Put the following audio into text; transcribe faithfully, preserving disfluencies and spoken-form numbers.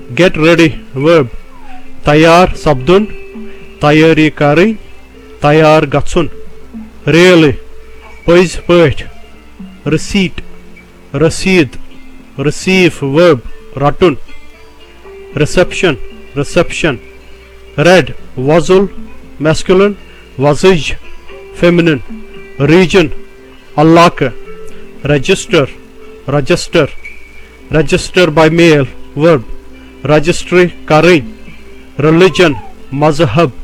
Get ready verb. Tayar sabdun, tayari karin, tayar gatsun. Really, pais pait. Receipt, receipt, receive verb. Ratun. Reception, reception. Red, wazul, masculine, wazij, feminine. Region, allaka. Register, register. Register by mail verb. Registry karin. Religion, mazhab.